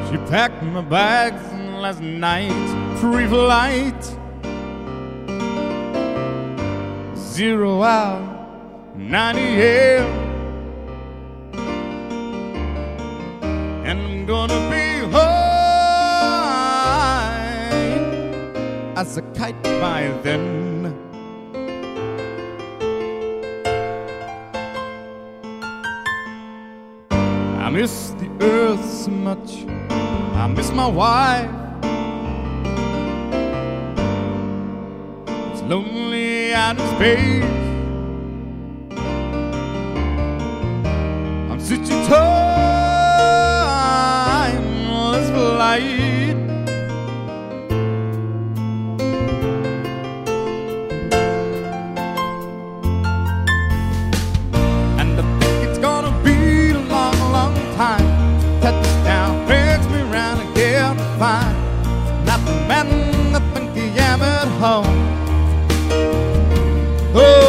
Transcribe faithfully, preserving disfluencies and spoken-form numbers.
She packed my bags last night, pre-flight, zero hour, ninety-eight, and I'm gonna be high as a kite by then. I miss the earth so much, I miss my wife. It's lonely out in space. I'm such a timeless flight. And I think it's gonna be a long, long time. Touch down, brings me round again to find nothing, man, nothing can jam at home. Oh.